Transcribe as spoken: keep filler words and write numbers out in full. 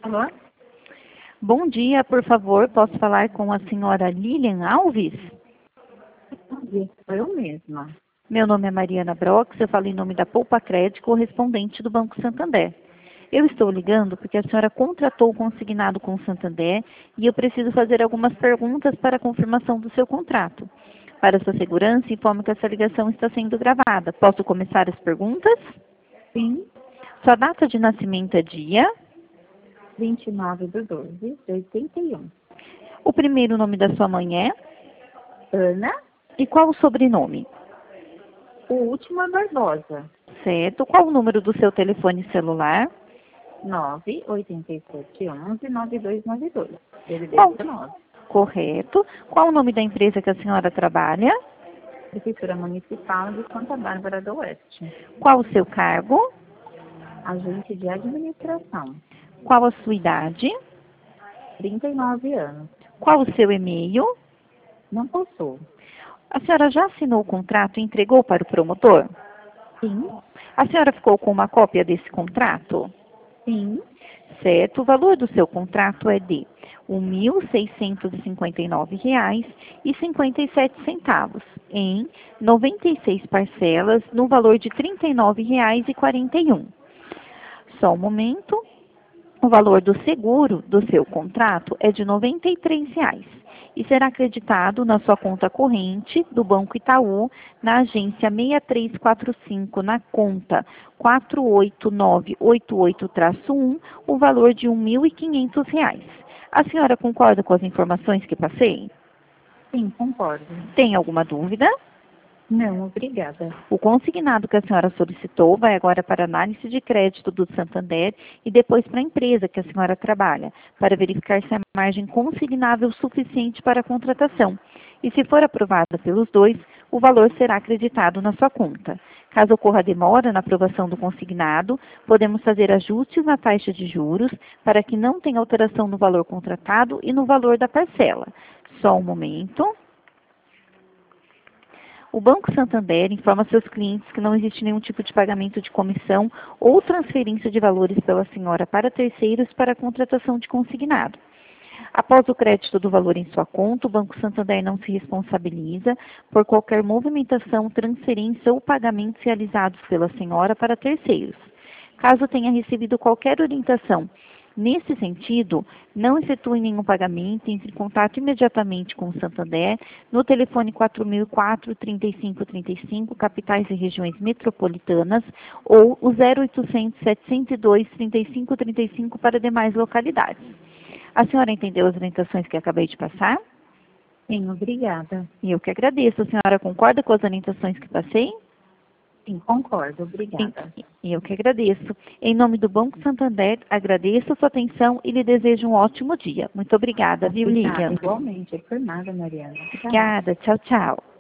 Alô? Bom dia, por favor, posso falar com a senhora Lilian Alves? Bom dia, sou eu mesma. Meu nome é Mariana Brox, eu falo em nome da Poupa Crédito, correspondente do Banco Santander. Eu estou ligando porque a senhora contratou o consignado com o Santander e eu preciso fazer algumas perguntas para a confirmação do seu contrato. Para sua segurança, informo que essa ligação está sendo gravada. Posso começar as perguntas? Sim, Sua data de nascimento é dia? vinte e nove de doze de oitenta e um. O primeiro nome da sua mãe é? Ana, E qual o sobrenome? o último é Barbosa. Certo. Qual o número do seu telefone celular? nove oito sete um um nove dois nove dois. Qual? dezenove. Correto. Qual o nome da empresa que a senhora trabalha? Prefeitura Municipal de Santa Bárbara do Oeste. Qual o seu cargo? Agente de administração. Qual a sua idade? trinta e nove anos. Qual o seu e-mail? Não possuo. A senhora já assinou o contrato e entregou para o promotor? Sim, A senhora ficou com uma cópia desse contrato? sim, Certo. O valor do seu contrato é de um mil seiscentos e cinquenta e nove reais e cinquenta e sete centavos em noventa e seis parcelas no valor de trinta e nove reais e quarenta e um. Só um momento. O valor do seguro do seu contrato é de noventa e três reais e será acreditado na sua conta corrente do Banco Itaú, na agência seis três quatro cinco, na conta quatro oito nove oito oito um, o valor de um mil e quinhentos reais. A senhora concorda com as informações que passei? sim, concordo. Tem alguma dúvida? Não, obrigada. O consignado que a senhora solicitou vai agora para a análise de crédito do Santander e depois para a empresa que a senhora trabalha, para verificar se a margem consignável suficiente para a contratação. E se for aprovada pelos dois, o valor será acreditado na sua conta. Caso ocorra demora na aprovação do consignado, podemos fazer ajustes na taxa de juros para que não tenha alteração no valor contratado e no valor da parcela. Só um momento. O Banco Santander informa seus clientes que não existe nenhum tipo de pagamento de comissão ou transferência de valores pela senhora para terceiros para a contratação de consignado. Após o crédito do valor em sua conta, o Banco Santander não se responsabiliza por qualquer movimentação, transferência ou pagamentos realizados pela senhora para terceiros. Caso tenha recebido qualquer orientação nesse sentido, não efetue nenhum pagamento, entre em contato imediatamente com o Santander no telefone quatro mil e quatro, trinta e cinco trinta e cinco, capitais e regiões metropolitanas, ou o zero oitocentos, setecentos e dois, trinta e cinco trinta e cinco para demais localidades. A senhora entendeu as orientações que acabei de passar? Sim, obrigada. E eu que agradeço. A senhora concorda com as orientações que passei? Sim, concordo, obrigada. E eu que agradeço. Em nome do Banco Santander, agradeço a sua atenção e lhe desejo um ótimo dia. Muito obrigada, viu, Obrigada, Lilian? igualmente. Por nada, Mariana. Tchau. Obrigada. Tchau, tchau.